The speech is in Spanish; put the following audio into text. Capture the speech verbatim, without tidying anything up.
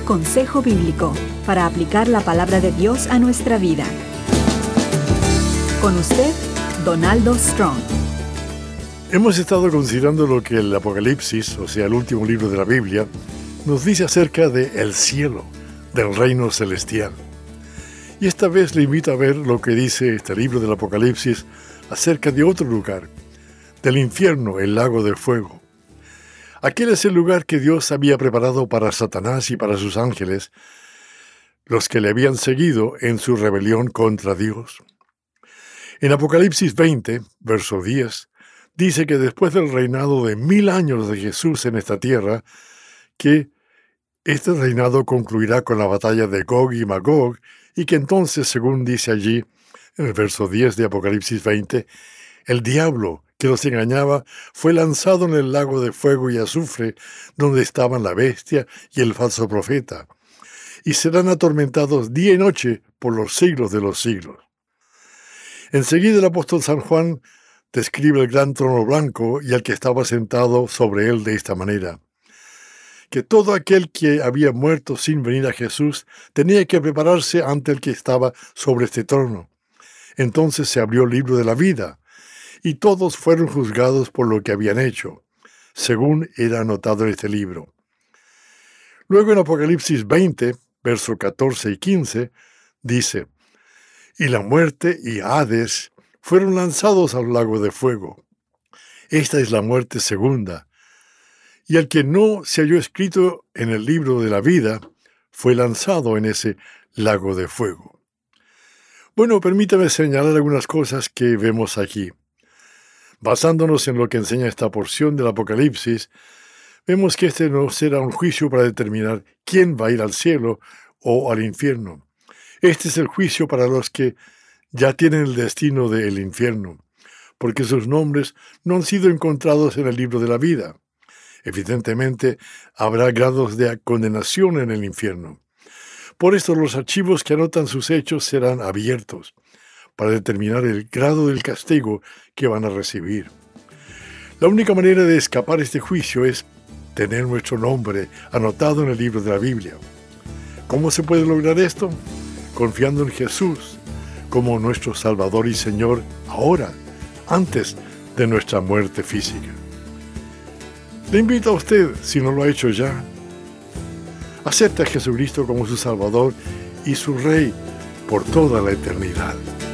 consejo bíblico para aplicar la palabra de Dios a nuestra vida. Con usted, Donaldo Strong. Hemos estado considerando lo que el Apocalipsis, o sea, el último libro de la Biblia, nos dice acerca del cielo, del reino celestial. Y esta vez le invito a ver lo que dice este libro del Apocalipsis acerca de otro lugar, del infierno, el lago de fuego. Aquel es el lugar que Dios había preparado para Satanás y para sus ángeles, los que le habían seguido en su rebelión contra Dios. En Apocalipsis veinte, verso diez, dice que después del reinado de mil años de Jesús en esta tierra, que este reinado concluirá con la batalla de Gog y Magog, y que entonces, según dice allí, en el verso diez de Apocalipsis veinte, el diablo que los engañaba fue lanzado en el lago de fuego y azufre, donde estaban la bestia y el falso profeta, y serán atormentados día y noche por los siglos de los siglos. Enseguida el apóstol San Juan describe el gran trono blanco y al que estaba sentado sobre él de esta manera: que todo aquel que había muerto sin venir a Jesús tenía que prepararse ante el que estaba sobre este trono. Entonces se abrió el libro de la vida, y todos fueron juzgados por lo que habían hecho, según era anotado en este libro. Luego en Apocalipsis veinte, versos catorce y quince, dice: y la muerte y Hades fueron lanzados al lago de fuego. Esta es la muerte segunda. Y el que no se halló escrito en el libro de la vida fue lanzado en ese lago de fuego. Bueno, permítame señalar algunas cosas que vemos aquí. Basándonos en lo que enseña esta porción del Apocalipsis, vemos que este no será un juicio para determinar quién va a ir al cielo o al infierno. Este es el juicio para los que ya tienen el destino del infierno, porque sus nombres no han sido encontrados en el libro de la vida. Evidentemente, habrá grados de condenación en el infierno. Por esto, los archivos que anotan sus hechos serán abiertos para determinar el grado del castigo que van a recibir. La única manera de escapar este juicio es tener nuestro nombre anotado en el libro de la Biblia. ¿Cómo se puede lograr esto? Confiando en Jesús como nuestro Salvador y Señor ahora, antes de nuestra muerte física. Le invito a usted, si no lo ha hecho ya, acepte a Jesucristo como su Salvador y su Rey por toda la eternidad.